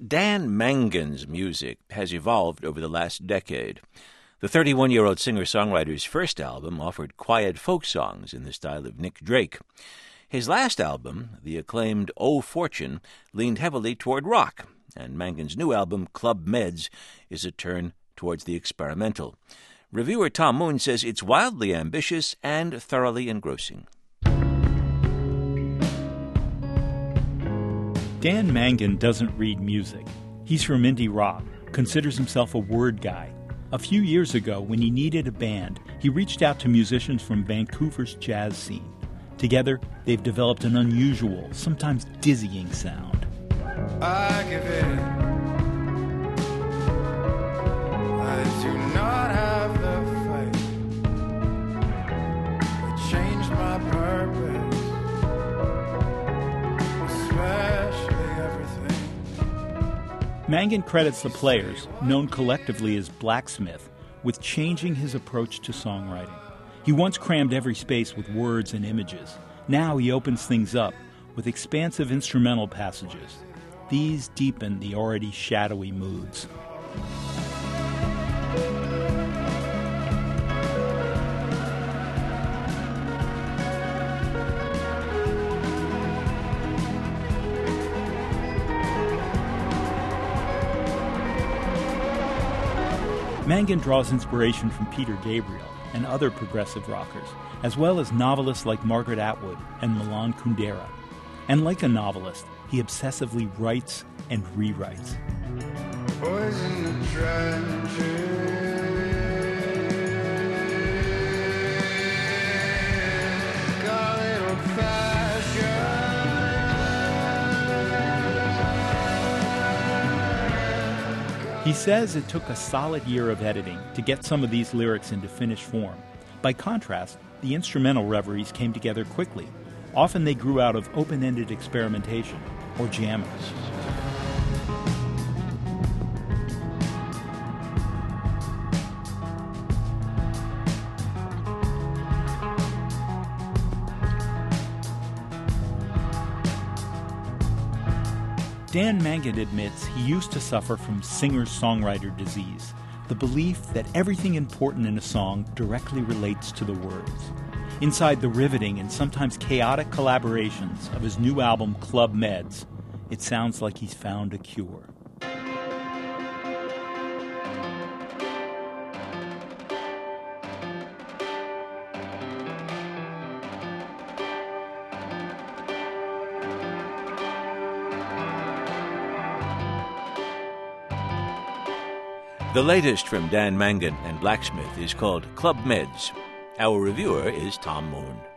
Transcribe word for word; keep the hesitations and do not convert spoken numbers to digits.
Dan Mangan's music has evolved over the last decade. The thirty-one-year-old singer-songwriter's first album offered quiet folk songs in the style of Nick Drake. His last album, the acclaimed Oh Fortune, leaned heavily toward rock, and Mangan's new album, Club Meds, is a turn towards the experimental. Reviewer Tom Moon says it's wildly ambitious and thoroughly engrossing. Dan Mangan doesn't read music. He's from indie rock, considers himself a word guy. A few years ago, when he needed a band, he reached out to musicians from Vancouver's jazz scene. Together, they've developed an unusual, sometimes dizzying sound. I give in. I do not have the fight. I changed my purpose, especially everything. Mangan credits the Players, known collectively as Blacksmith, with changing his approach to songwriting. He once crammed every space with words and images. Now he opens things up with expansive instrumental passages. These deepen the already shadowy moods. Mangan draws inspiration from Peter Gabriel and other progressive rockers, as well as novelists like Margaret Atwood and Milan Kundera. And like a novelist, he obsessively writes and rewrites. Boys in the trenches, got a little fashion. He says it took a solid year of editing to get some of these lyrics into finished form. By contrast, the instrumental reveries came together quickly. Often they grew out of open-ended experimentation or jamming. Dan Mangan admits he used to suffer from singer-songwriter disease, the belief that everything important in a song directly relates to the words. Inside the riveting and sometimes chaotic collaborations of his new album, Club Meds, it sounds like he's found a cure. The latest from Dan Mangan and Blacksmith is called Club Meds. Our reviewer is Tom Moon.